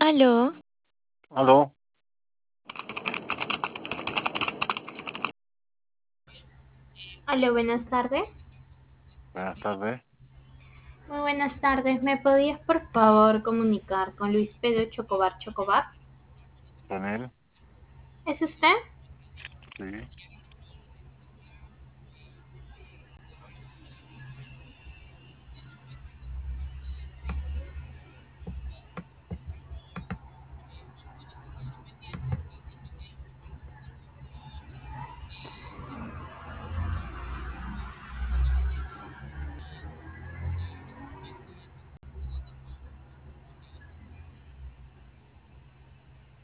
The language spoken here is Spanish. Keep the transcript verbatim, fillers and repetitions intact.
Aló, Aló, Hola, buenas tardes. buenas tardes. Muy buenas tardes. ¿Me podías por favor comunicar con Luis Pedro Chocobar Chocobar? ¿Con él? ¿Es usted? Sí.